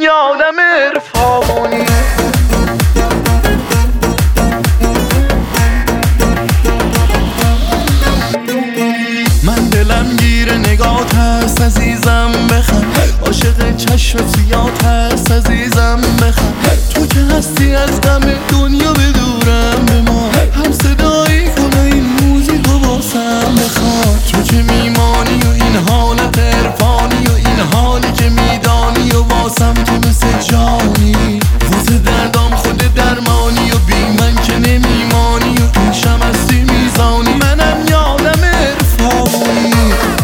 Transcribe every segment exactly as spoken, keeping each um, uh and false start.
یه آدم عرفانی. من دلم گیر نگات هست عزیزم بخند، عاشق چشم سیات هست عزیزم بخند. تو که هستی از غم دنیا بدورم به ما، هم صدایی کنه این موزیک رو باسم بخواد. تو که میمانی و این حالت عرفانی و این حالی که میدانی و واسم تو مثل جانی. واسه دردام خود درمانی و بی من که نمیمانی و این شم هستی میزانی. منم یه آدم عرفانی.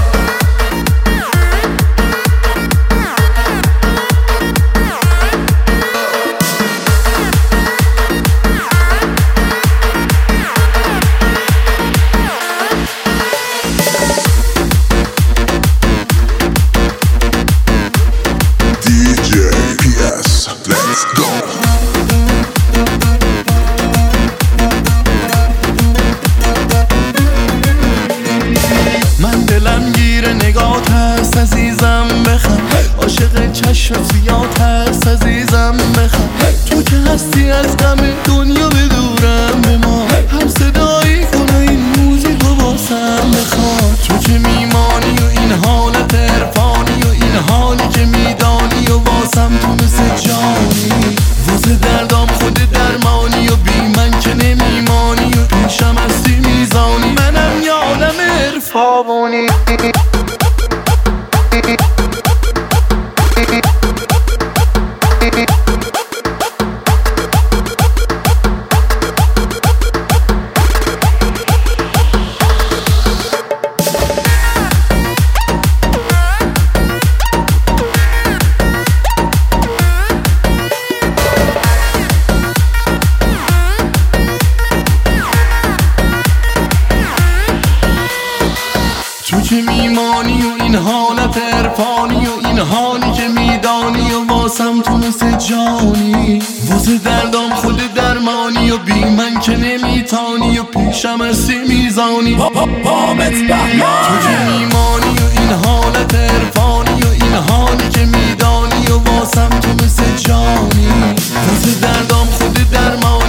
عزیزم بخند، عاشق چشم سیات هست عزیزم بخند. تو که هستی از غم دنیا بدورم به ما، هم صدایی کنه این موزیک رو باسم بخواد. تو که میمانی و این حالت عرفانی و این حالی که میدانی و واسم تو مثل جانی. واسه دردام خود درمانی و بی من که نمیمانی و این شم هستی میزانی. منم یه آدم عرفانی. تو که میمانی و این حالت عرفانی و این حالی که میدانی و واسم تو مثل جانی. واسه دردام خود درمانی و بی من که نمیتانی و پیشم هستی میزانی. تو که میمانی و این حالت عرفانی و این حالی که میدانی و واسم تو مثل جانی. واسه دردام خود درمانی